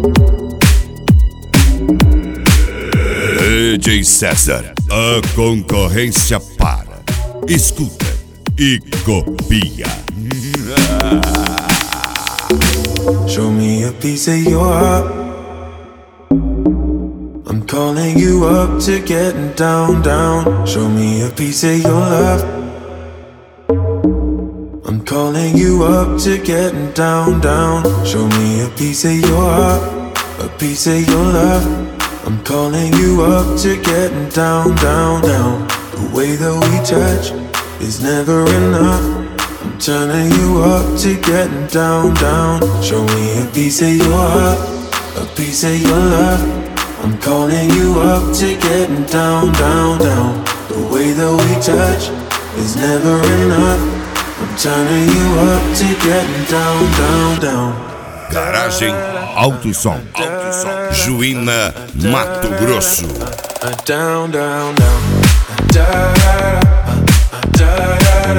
DJ César, a concorrência para. Escuta e copia. Show me a piece of your heart. I'm calling you up to getting down, down. Show me a piece of your love. I'm calling you up to getting down, down. Show me a piece of your heart, a piece of your love. I'm calling you up to getting down, down, down. The way that we touch is never enough. I'm turning you up to getting down, down. Show me a piece of your heart, a piece of your love. I'm calling you up to getting down, down, down. The way that we touch is never enough. I'm turning you up to getting down, down, down. Garagem Alto Som. Juína, Mato Grosso. Down, down, down. Down, down,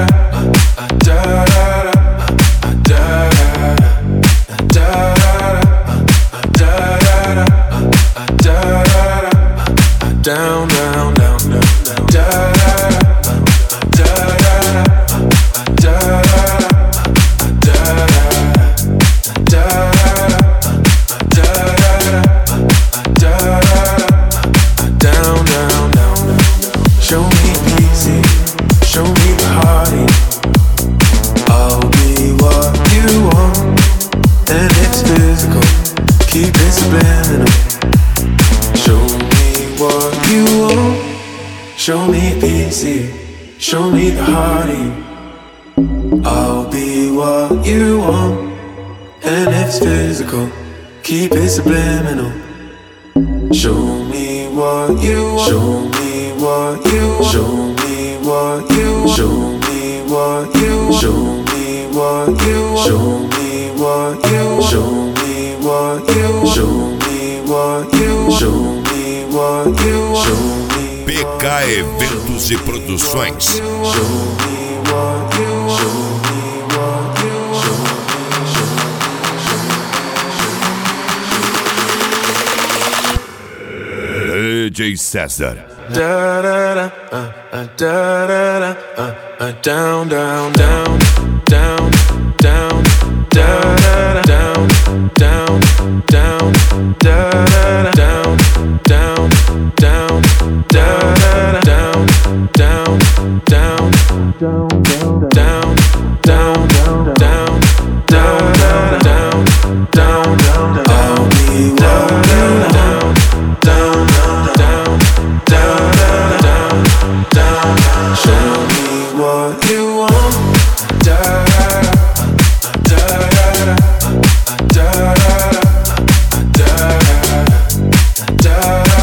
show me easy, show me the heartache. I'll be what you want, and it's physical, keep it subliminal. Show me what you want, show me easy, show me the heartache. I'll be what you want, and it's physical, keep it subliminal. Show me what you want, show me what you, show me what you, show me what you, show me what you, show me what you, show me what you, show me what you, show me what you, show me. PK Eventos e Produções. Show me what you, show me what you, show me, DJ César. da da da da da down, down, down, down, down, da da down, down, down, da da down, down, down, da da down, down, down, down, down, down, down, da da down, down, down. I'll be walking down, down, down, down, down, down. Show me what you want. Da da da da da da da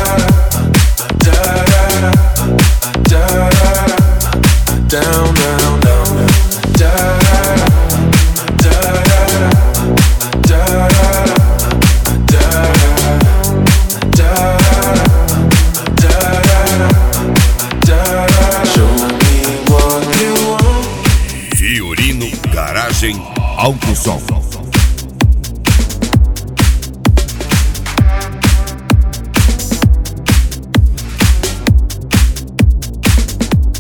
da down, down, down, da da da Fiorino Garagem Alto Som.